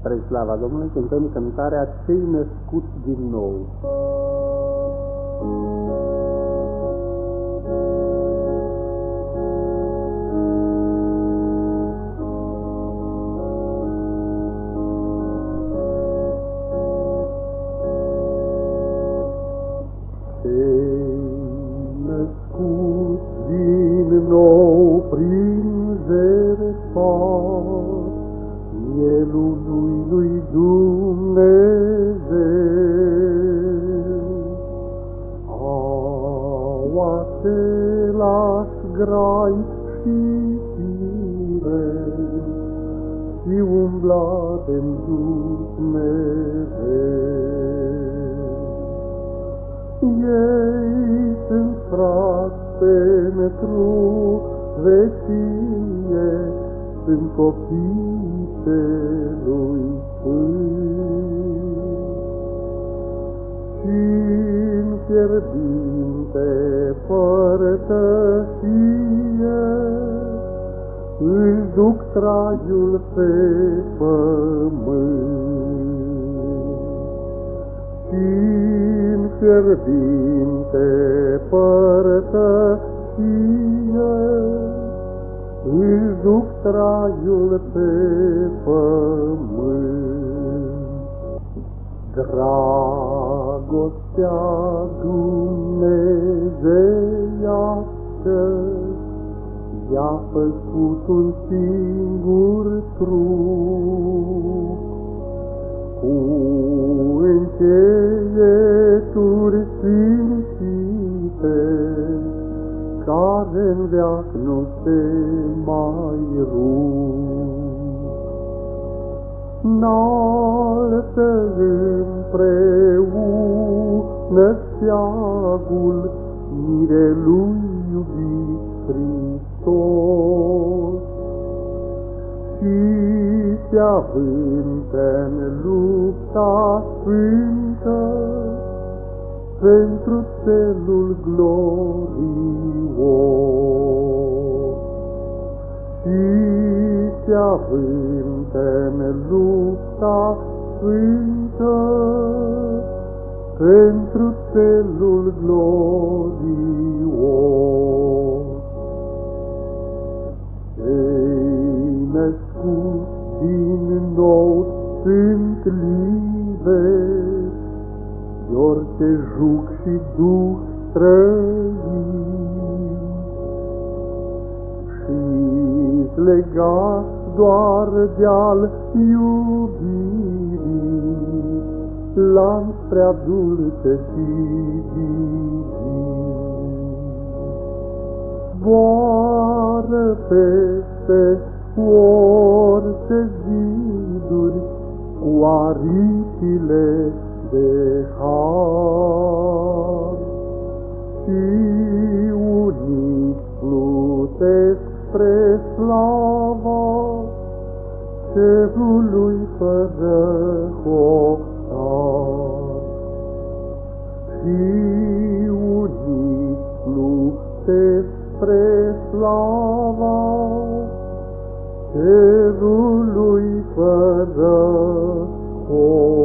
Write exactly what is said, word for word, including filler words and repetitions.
Spre slava Domnului cântăm cântarea Cei născuți din nou. Cei născuți din nou prin jertfa Mielului lui Dumnezeu, au același grai și fire și umblate-n Dumnezeu. Ei sunt frați pentru vecie, sunt copii celui Sfânt și-n fierbinte părtășie își duc traiul pe pământ. Și-n fierbinte părtășie își duc traiul pe pământ. Dragostea dumnezeiască i-a făcut un singur trup, cu încheieturi sfințite, care-n veac nu se mai rup. Înaltă împreună steagul mirelui iubit Hristos și se avântă-n lupta sfântă pentru celul glorios. Și se avântă-n lupta sfântă pentru celul glorios. Cei născuți din nou sunt liberi de orice juc și duh străin, și-s legați doar de-al iubirii, lanț prea dulce și divin. Zboară peste orice ziduri cu aripile de har și uniți plutesc spre slava cerului fără hotar. Și uniți plutesc spre slava cerului fără hotar.